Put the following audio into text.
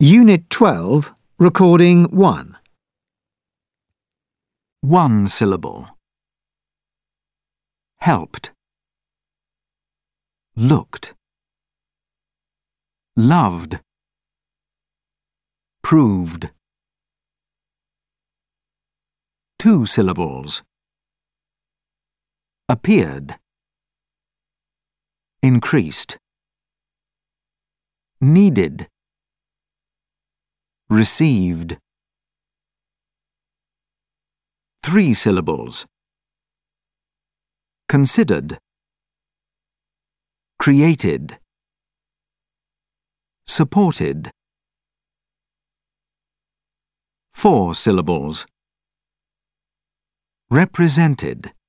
Unit 12, Recording 1. One syllable. Helped. Looked. Loved. Proved. Two syllables. Appeared. Increased. Needed. Received. Three syllables. Considered. Created. Supported. Four syllables. Represented.